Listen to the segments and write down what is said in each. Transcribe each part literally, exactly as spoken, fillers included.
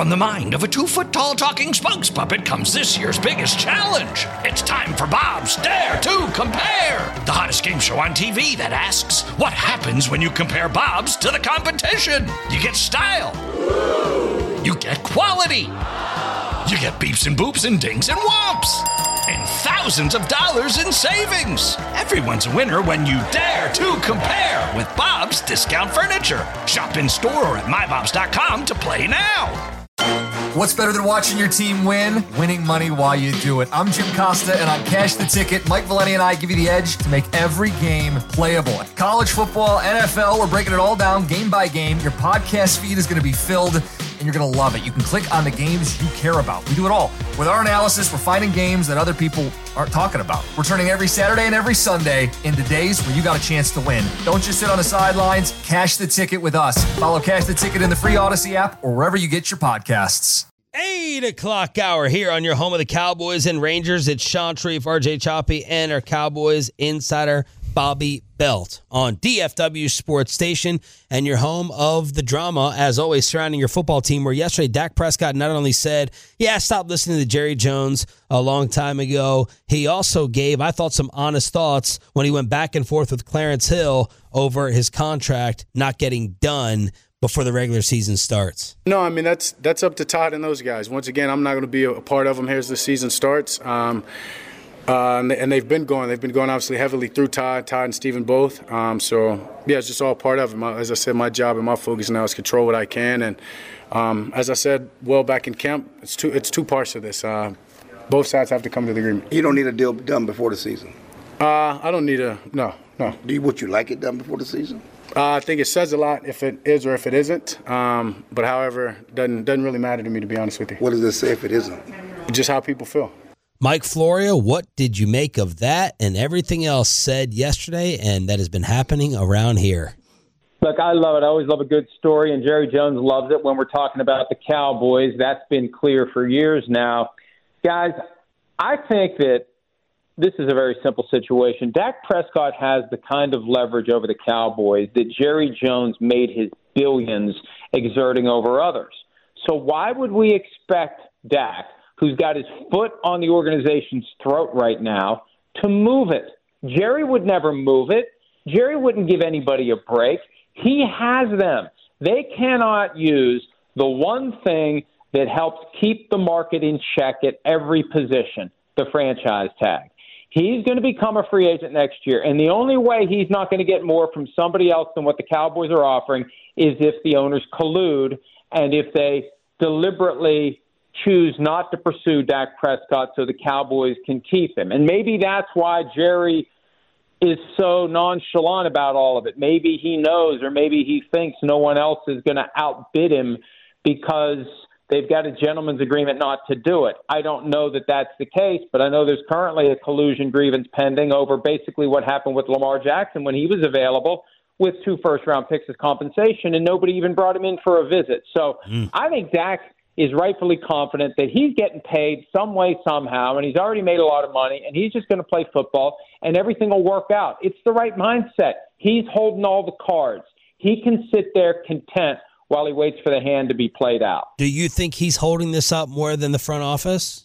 From the mind of a two-foot-tall talking spokes puppet comes this year's biggest challenge. It's time for Bob's Dare to Compare, the hottest game show on T V that asks, what happens when you compare Bob's to the competition? You get style. You get quality. You get beeps and boops and dings and whomps. And thousands of dollars in savings. Everyone's a winner when you dare to compare with Bob's Discount Furniture. Shop in store or at my bobs dot com to play now. What's better than watching your team win? Winning money while you do it. I'm Jim Costa, and on Cash the Ticket, Mike Valenti and I give you the edge to make every game playable. College football, N F L, we're breaking it all down game by game. Your podcast feed is going to be filled, and you're going to love it. You can click on the games you care about. We do it all. With our analysis, we're finding games that other people aren't talking about. We're turning every Saturday and every Sunday into days where you got a chance to win. Don't just sit on the sidelines. Cash the Ticket with us. Follow Cash the Ticket in the free Odyssey app or wherever you get your podcasts. Eight o'clock hour here on your home of the Cowboys and Rangers. It's Sean Sharif, R J Choppy, and our Cowboys insider, Bobby Belt, on D F W Sports Station and your home of the drama, as always, surrounding your football team, where yesterday Dak Prescott not only said, yeah, stop listening to Jerry Jones a long time ago, he also gave, I thought, some honest thoughts when he went back and forth with Clarence Hill over his contract not getting done before the regular season starts. No, I mean, that's that's up to Todd and those guys. Once again, I'm not going to be a, a part of them here as the season starts. Um, uh, and, and they've been going. They've been going, obviously, heavily through Todd, Todd and Steven both. Um, so, yeah, it's just all part of it. My, as I said, my job and my focus now is control what I can. And um, as I said, well, back in camp, it's two, it's two parts of this. Uh, both sides have to come to the agreement. You don't need a deal done before the season? Uh, I don't need a – no, no. Do you, would you like it done before the season? Uh, I think it says a lot if it is or if it isn't. Um, but however, doesn't doesn't really matter to me, to be honest with you. What does it say if it isn't? Just how people feel. Mike Florio, what did you make of that and everything else said yesterday and that has been happening around here? Look, I love it. I always love a good story, and Jerry Jones loves it when we're talking about the Cowboys. That's been clear for years now. Guys, I think that this is a very simple situation. Dak Prescott has the kind of leverage over the Cowboys that Jerry Jones made his billions exerting over others. So why would we expect Dak, who's got his foot on the organization's throat right now, to move it? Jerry would never move it. Jerry wouldn't give anybody a break. He has them. They cannot use the one thing that helps keep the market in check at every position, the franchise tag. He's going to become a free agent next year, and the only way he's not going to get more from somebody else than what the Cowboys are offering is if the owners collude and if they deliberately choose not to pursue Dak Prescott so the Cowboys can keep him. And maybe that's why Jerry is so nonchalant about all of it. Maybe he knows, or maybe he thinks no one else is going to outbid him because they've got a gentleman's agreement not to do it. I don't know that that's the case, but I know there's currently a collusion grievance pending over basically what happened with Lamar Jackson when he was available with two first-round picks as compensation, and nobody even brought him in for a visit. So mm. I think Dak is rightfully confident that he's getting paid some way, somehow, and he's already made a lot of money, and he's just going to play football, and everything will work out. It's the right mindset. He's holding all the cards. He can sit there content while he waits for the hand to be played out. Do you think he's holding this up more than the front office?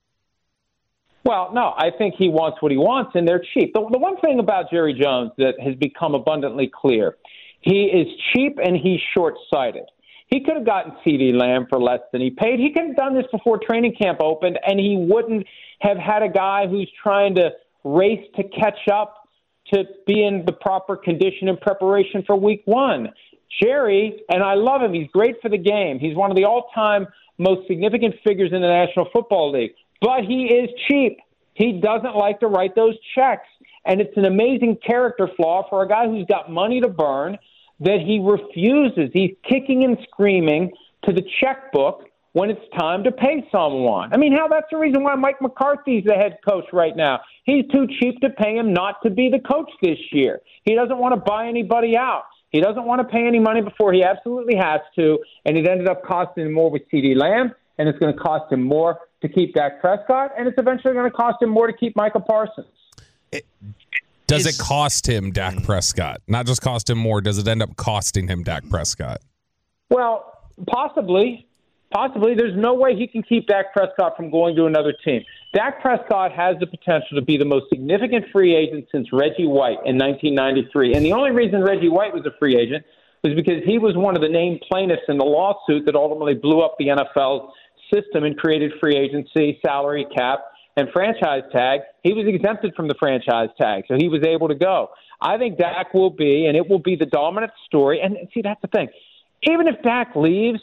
Well, no, I think he wants what he wants, and they're cheap. The, the one thing about Jerry Jones that has become abundantly clear, he is cheap and he's short-sighted. He could have gotten CeeDee Lamb for less than he paid. He could have done this before training camp opened, and he wouldn't have had a guy who's trying to race to catch up to be in the proper condition and preparation for week one. Jerry, and I love him, he's great for the game. He's one of the all-time most significant figures in the National Football League. But he is cheap. He doesn't like to write those checks. And it's an amazing character flaw for a guy who's got money to burn that he refuses. He's kicking and screaming to the checkbook when it's time to pay someone. I mean, hell, that's the reason why Mike McCarthy's the head coach right now. He's too cheap to pay him not to be the coach this year. He doesn't want to buy anybody out. He doesn't want to pay any money before he absolutely has to, and it ended up costing him more with CeeDee Lamb, and it's going to cost him more to keep Dak Prescott, and it's eventually going to cost him more to keep Micah Parsons. It, does it cost him Dak Prescott? Not just cost him more, does it end up costing him Dak Prescott? Well, possibly. Possibly. There's no way he can keep Dak Prescott from going to another team. Dak Prescott has the potential to be the most significant free agent since Reggie White in nineteen ninety-three. And the only reason Reggie White was a free agent was because he was one of the named plaintiffs in the lawsuit that ultimately blew up the N F L system and created free agency, salary cap, and franchise tag. He was exempted from the franchise tag, so he was able to go. I think Dak will be, and it will be the dominant story. And see, that's the thing. Even if Dak leaves,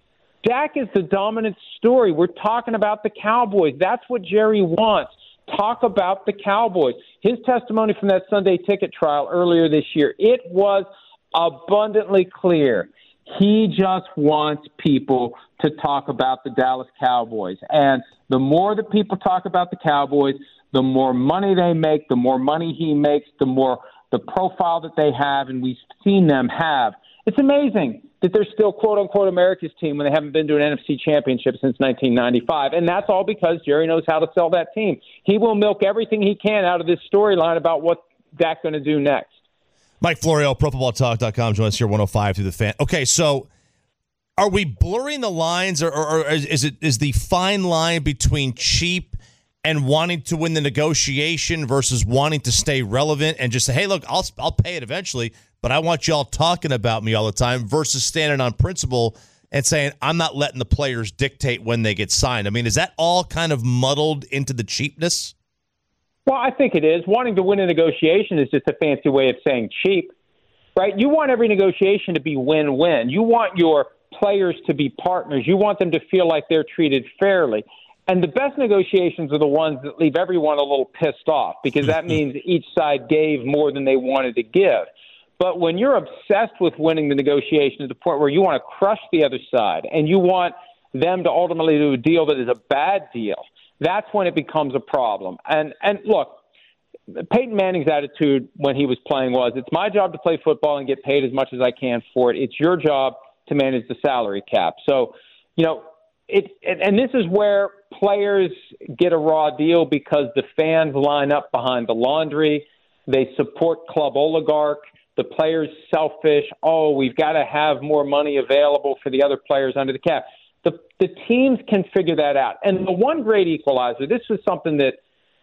Dak is the dominant story. We're talking about the Cowboys. That's what Jerry wants. Talk about the Cowboys. His testimony from that Sunday ticket trial earlier this year, it was abundantly clear. He just wants people to talk about the Dallas Cowboys. And the more that people talk about the Cowboys, the more money they make, the more money he makes, the more the profile that they have, and we've seen them have. It's amazing that they're still, quote-unquote, America's team when they haven't been to an N F C championship since nineteen ninety-five. And that's all because Jerry knows how to sell that team. He will milk everything he can out of this storyline about what Dak's going to do next. Mike Florio, Pro Football Talk dot com, joins us here one oh five through the Fan. Okay, so are we blurring the lines, or, or, or is it is the fine line between cheap and wanting to win the negotiation versus wanting to stay relevant and just say, hey, look, I'll I'll pay it eventually, but I want y'all talking about me all the time, versus standing on principle and saying, I'm not letting the players dictate when they get signed? I mean, is that all kind of muddled into the cheapness? Well, I think it is. Wanting to win a negotiation is just a fancy way of saying cheap, right? You want every negotiation to be win-win. You want your players to be partners. You want them to feel like they're treated fairly. And the best negotiations are the ones that leave everyone a little pissed off, because that means each side gave more than they wanted to give. But when you're obsessed with winning the negotiation to the point where you want to crush the other side and you want them to ultimately do a deal that is a bad deal, that's when it becomes a problem. And and look, Peyton Manning's attitude when he was playing was, it's my job to play football and get paid as much as I can for it. It's your job to manage the salary cap. So, you know, it, and, and this is where players get a raw deal, because the fans line up behind the laundry. They support club oligarch. The players selfish. Oh, we've got to have more money available for the other players under the cap. The the teams can figure that out. And the one great equalizer, this was something that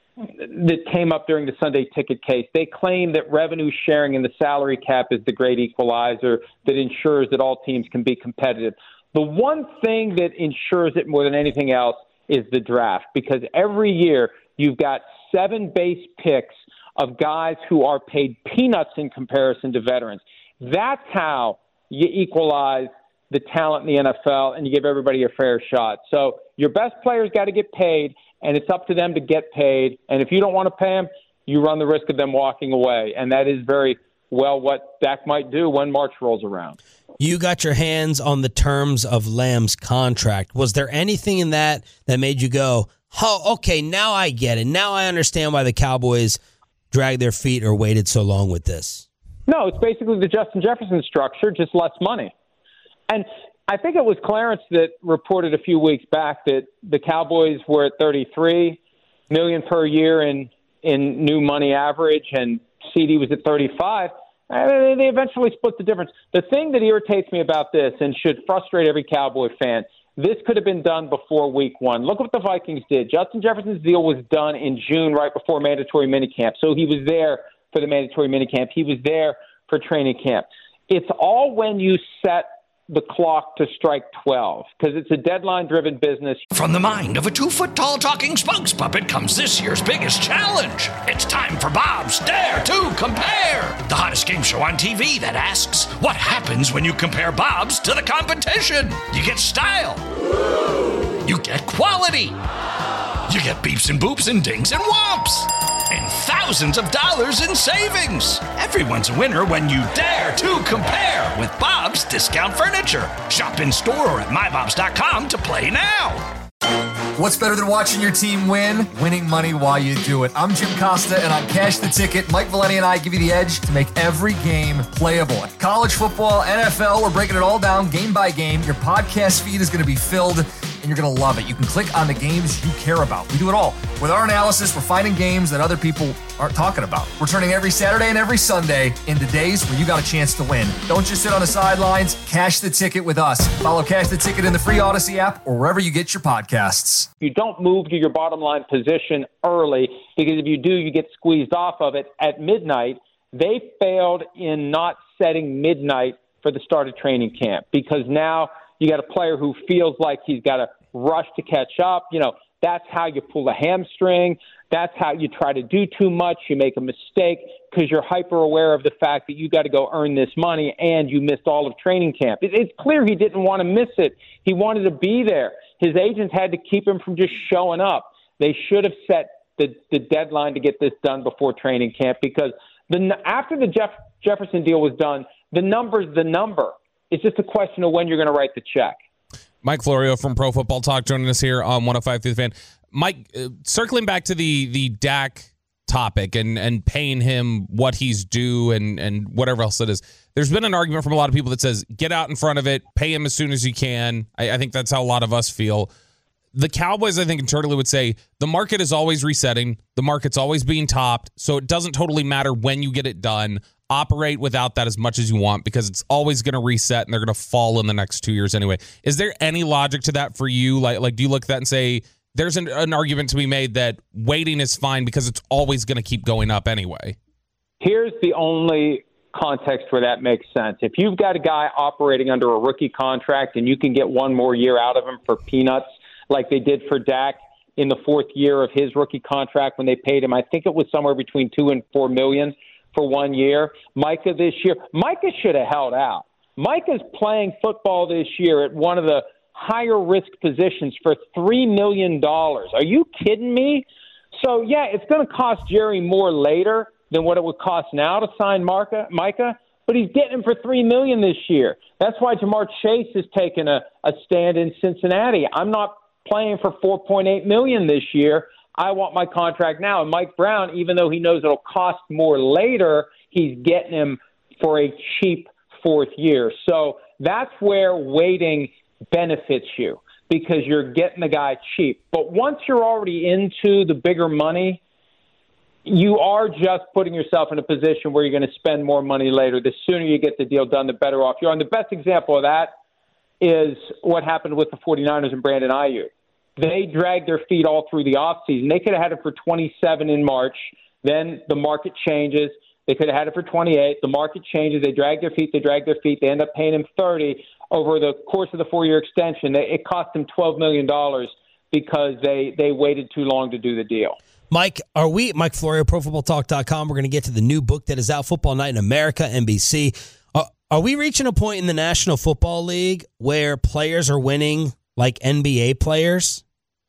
that came up during the Sunday ticket case. They claim that revenue sharing in the salary cap is the great equalizer that ensures that all teams can be competitive. The one thing that ensures it more than anything else is the draft, because every year you've got seven base picks of guys who are paid peanuts in comparison to veterans. That's how you equalize the talent in the N F L and you give everybody a fair shot. So your best players got to get paid, and it's up to them to get paid. And if you don't want to pay them, you run the risk of them walking away. And that is very well what Dak might do when March rolls around. You got your hands on the terms of Lamb's contract. Was there anything in that that made you go, oh, okay, now I get it. Now I understand why the Cowboys dragged their feet or waited so long with this? No, it's basically the Justin Jefferson structure, just less money. And I think it was Clarence that reported a few weeks back that the Cowboys were at thirty-three million dollars per year in, in new money average, and C D was at thirty-five. And they eventually split the difference. The thing that irritates me about this, and should frustrate every Cowboy fan, this could have been done before week one. Look what the Vikings did. Justin Jefferson's deal was done in June, right before mandatory minicamp. So he was there for the mandatory minicamp. He was there for training camp. It's all when you set the clock to strike twelve, because it's a deadline-driven business. From the mind of a two-foot-tall talking spokes puppet comes this year's biggest challenge. It's time for Bob's Dare to Compare, the hottest game show on T V that asks, what happens when you compare Bob's to the competition? You get style. You get quality. You get beeps and boops and dings and whomps. And thousands of dollars in savings. Everyone's a winner when you dare to compare with Bob's Discount Furniture. Shop in store or at my bobs dot com to play now. What's better than watching your team win? Winning money while you do it. I'm Jim Costa, and on Cash the Ticket, Mike Valenti and I give you the edge to make every game playable. College football, N F L, we're breaking it all down game by game. Your podcast feed is going to be filled, and and you're going to love it. You can click on the games you care about. We do it all. With our analysis, we're finding games that other people aren't talking about. We're turning every Saturday and every Sunday into days where you got a chance to win. Don't just sit on the sidelines. Cash the ticket with us. Follow Cash the Ticket in the free Odyssey app or wherever you get your podcasts. You don't move to your bottom line position early, because if you do, you get squeezed off of it at midnight. They failed in not setting midnight for the start of training camp, because now you got a player who feels like he's got to rush to catch up. You know, that's how you pull a hamstring. That's how you try to do too much. You make a mistake because you're hyper aware of the fact that you got to go earn this money and you missed all of training camp. It, it's clear he didn't want to miss it. He wanted to be there. His agents had to keep him from just showing up. They should have set the, the deadline to get this done before training camp, because the, after the Jeff, Jefferson deal was done, the number's the number. It's just a question of when you're going to write the check. Mike Florio from Pro Football Talk joining us here on one oh five through the Fan. Mike, uh, circling back to the the Dak topic and and paying him what he's due and and whatever else it is, there's been an argument from a lot of people that says get out in front of it, pay him as soon as you can. I, I think that's how a lot of us feel. The Cowboys, I think, internally would say the market is always resetting. The market's always being topped, so it doesn't totally matter when you get it done. Operate without that as much as you want, because it's always going to reset and they're going to fall in the next two years anyway. Is there any logic to that for you? Like, like do you look at that and say there's an, an argument to be made that waiting is fine because it's always going to keep going up anyway? Here's the only context where that makes sense. If you've got a guy operating under a rookie contract and you can get one more year out of him for peanuts, like they did for Dak in the fourth year of his rookie contract when they paid him, I think it was somewhere between two and four million for one year. Micah this year, Micah should have held out. Micah's playing football this year at one of the higher risk positions for three million dollars. Are you kidding me? So, yeah, it's going to cost Jerry more later than what it would cost now to sign Marca, Micah, but he's getting him for three million dollars this year. That's why Jamar Chase has taken a, a stand in Cincinnati. I'm not playing for four point eight million dollars this year. I want my contract now. And Mike Brown, even though he knows it'll cost more later, he's getting him for a cheap fourth year. So that's where waiting benefits you, because you're getting the guy cheap. But once you're already into the bigger money, you are just putting yourself in a position where you're going to spend more money later. The sooner you get the deal done, the better off you are. And the best example of that is what happened with the 49ers and Brandon Ayuk. They dragged their feet all through the offseason. They could have had it for twenty-seven in March. Then the market changes. They could have had it for twenty-eight. The market changes. They drag their feet. They drag their feet. They end up paying him thirty over the course of the four-year extension. It cost them twelve million dollars because they, they waited too long to do the deal. Mike, are we, Mike Florio, Pro Football Talk dot com, we're going to get to the new book that is out, Football Night in America, N B C. Are, are we reaching a point in the National Football League where players are winning like N B A players?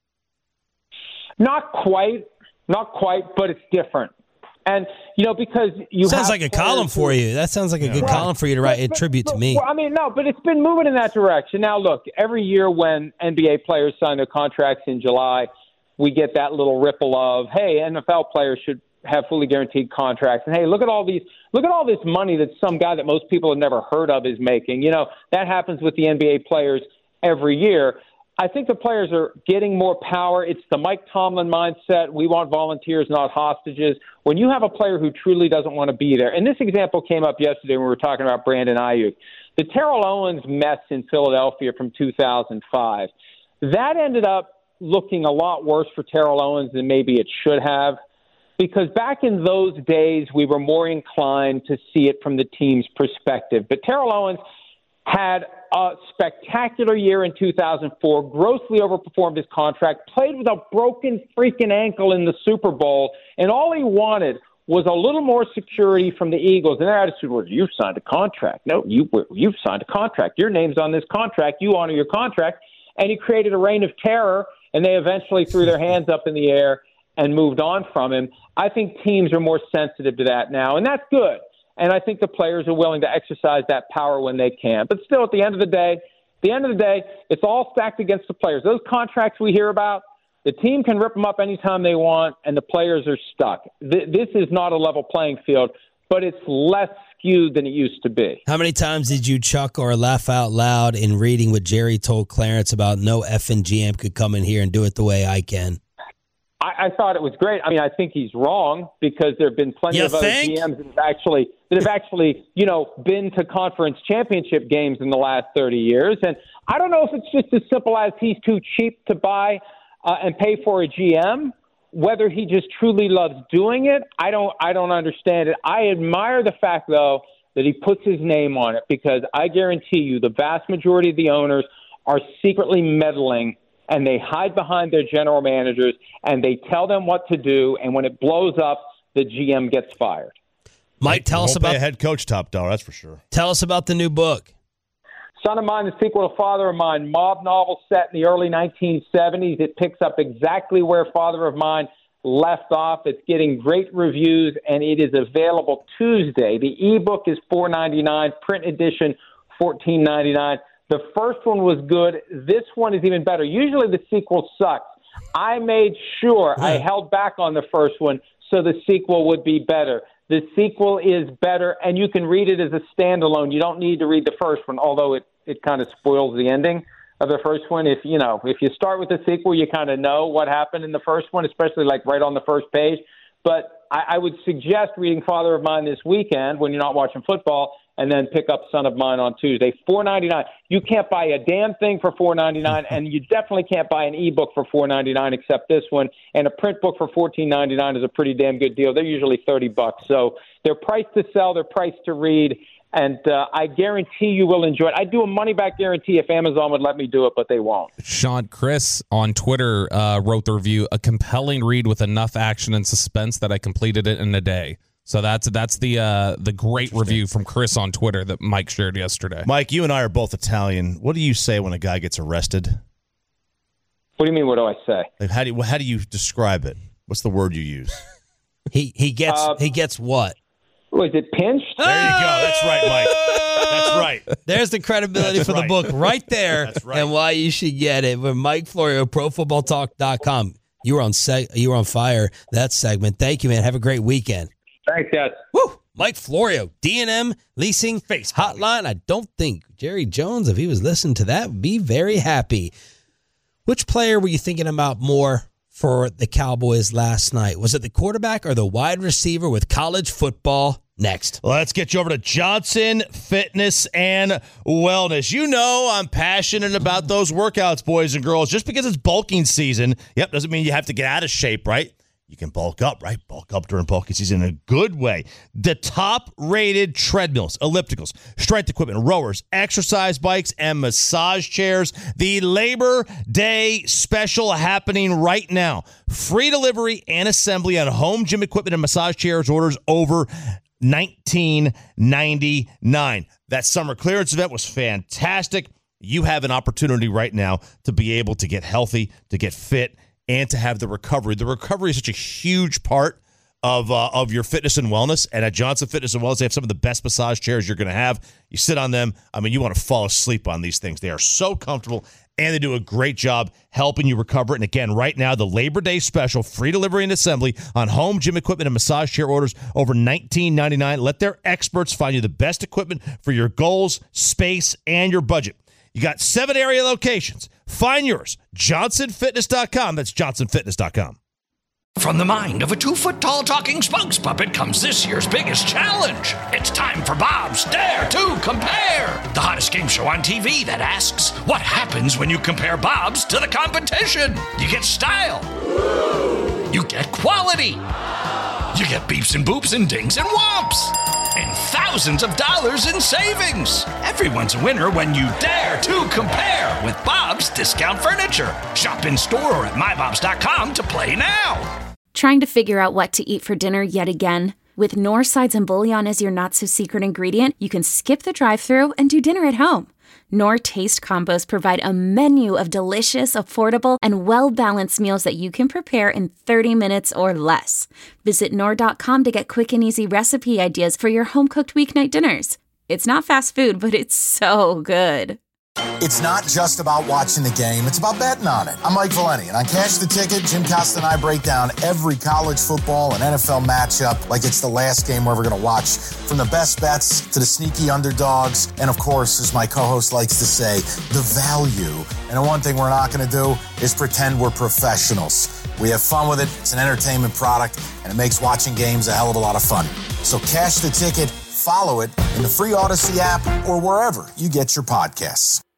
Not quite, not quite, but it's different. And, you know, because you sounds have like a column who, for you. That sounds like a good right. column for you to write but, a tribute but, to me. Well, I mean, no, but it's been moving in that direction. Now, look, every year when N B A players sign their contracts in July, we get that little ripple of, hey, N F L players should have fully guaranteed contracts. And, hey, look at all these, look at all this money that some guy that most people have never heard of is making. You know, that happens with the N B A players every year. I think the players are getting more power. It's the Mike Tomlin mindset. We want volunteers, not hostages. When you have a player who truly doesn't want to be there, and this example came up yesterday when we were talking about Brandon Ayuk, the Terrell Owens mess in Philadelphia from two thousand five, that ended up looking a lot worse for Terrell Owens than maybe it should have, because back in those days, we were more inclined to see it from the team's perspective. But Terrell Owens had a spectacular year in two thousand four, grossly overperformed his contract, played with a broken freaking ankle in the Super Bowl, and all he wanted was a little more security from the Eagles. And their attitude was, you've signed a contract. No, you, you've signed a contract. Your name's on this contract. You honor your contract. And he created a reign of terror, and they eventually threw their hands up in the air and moved on from him. I think teams are more sensitive to that now, and that's good. And I think the players are willing to exercise that power when they can. But still, at the end of the day, at the end of the day, it's all stacked against the players. Those contracts we hear about, the team can rip them up anytime they want, and the players are stuck. Th- this is not a level playing field. but it's less skewed than it used to be. How many times did you chuckle or laugh out loud in reading what Jerry told Clarence about no effing G M could come in here and do it the way I can? I, I thought it was great. I mean, I think he's wrong because there have been plenty You of other think? G Ms that have actually that have actually, you know, been to conference championship games in the last thirty years. And I don't know if it's just as simple as he's too cheap to buy uh, and pay for a G M. Whether he just truly loves doing it, I don't I don't understand it. I admire the fact, though, that he puts his name on it because I guarantee you the vast majority of the owners are secretly meddling, and they hide behind their general managers, and they tell them what to do, and when it blows up, the G M gets fired. Mike, tell us Won't pay about a head coach top dollar, that's for sure. tell us about the new book. Son of Mine, the sequel to Father of Mine, mob novel set in the early nineteen seventies. It picks up exactly where Father of Mine left off. It's getting great reviews, and it is available Tuesday. The ebook is four ninety-nine, print edition fourteen ninety-nine. The first one was good. This one is even better. Usually the sequel sucks. I made sure I held back on the first one so the sequel would be better. The sequel is better, and you can read it as a standalone. You don't need to read the first one, although it, it kind of spoils the ending of the first one. If you know, if you start with the sequel, you kind of know what happened in the first one, especially like right on the first page. But I, I would suggest reading Father of Mine this weekend when you're not watching football, and then pick up Son of Mine on Tuesday. four ninety-nine. You can't buy a damn thing for four ninety-nine, and you definitely can't buy an ebook for four ninety-nine except this one. And a print book for fourteen ninety-nine is a pretty damn good deal. They're usually thirty bucks. So they're priced to sell, they're priced to read, and uh, I guarantee you will enjoy it. I'd do a money-back guarantee if Amazon would let me do it, but they won't. Sean, Chris on Twitter uh, wrote the review, a compelling read with enough action and suspense that I completed it in a day. So that's that's the uh, the great review from Chris on Twitter that Mike shared yesterday. Mike, you and I are both Italian. What do you say when a guy gets arrested? What do you mean, what do I say? Like, how do you, how do you describe it? What's the word you use? He he gets Uh, he gets what? Was it pinched? There you go. That's right, Mike. That's right. There's the credibility That's for the right. book right there. That's right. And why you should get it with Mike Florio, pro football talk dot com. You were on seg- you were on fire that segment. Thank you, man. Have a great weekend. Thanks, guys. Woo! Mike Florio, D and M Leasing Face Hotline. I don't think Jerry Jones, if he was listening to that, would be very happy. Which player were you thinking about more for the Cowboys last night? Was it the quarterback or the wide receiver with college football? Next. Let's get you over to Johnson Fitness and Wellness. You know I'm passionate about those workouts, boys and girls. Just because it's bulking season, yep, doesn't mean you have to get out of shape, right? You can bulk up, right? Bulk up during bulking season in a good way. The top-rated treadmills, ellipticals, strength equipment, rowers, exercise bikes, and massage chairs. The Labor Day special happening right now. Free delivery and assembly on home gym equipment and massage chairs. Orders over nineteen ninety-nine. That summer clearance event was fantastic. You have an opportunity right now to be able to get healthy, to get fit, and to have the recovery. The recovery is such a huge part of uh, of your fitness and wellness. And at Johnson Fitness and Wellness, they have some of the best massage chairs you're going to have. You sit on them. I mean, you want to fall asleep on these things. They are so comfortable, and they do a great job helping you recover. And again, right now, the Labor Day special, free delivery and assembly on home gym equipment and massage chair orders over nineteen ninety-nine. Let their experts find you the best equipment for your goals, space, and your budget. You got seven area locations. Find yours. Johnson Fitness dot com. That's Johnson Fitness dot com. From the mind of a two-foot-tall talking spokes puppet comes this year's biggest challenge. It's time for Bob's Dare to Compare, the hottest game show on T V that asks, what happens when you compare Bob's to the competition? You get style. You get quality. You get beeps and boops and dings and whomps. And thousands of dollars in savings. Everyone's a winner when you dare to compare with Bob's Discount Furniture. Shop in store or at my bobs dot com to play now. Trying to figure out what to eat for dinner yet again? With Knorr Sides and Bouillon as your not-so-secret ingredient, you can skip the drive-thru and do dinner at home. Knorr Taste Combos provide a menu of delicious, affordable, and well-balanced meals that you can prepare in thirty minutes or less. Visit Knorr dot com to get quick and easy recipe ideas for your home-cooked weeknight dinners. It's not fast food, but it's so good. It's not just about watching the game, it's about betting on it. I'm Mike Valeni, and on Cash the Ticket, Jim Costa and I break down every college football and N F L matchup like it's the last game we're ever going to watch, from the best bets to the sneaky underdogs, and of course, as my co-host likes to say, the value. And the one thing we're not going to do is pretend we're professionals. We have fun with it, it's an entertainment product, and it makes watching games a hell of a lot of fun. So Cash the Ticket, follow it in the free Odyssey app or wherever you get your podcasts.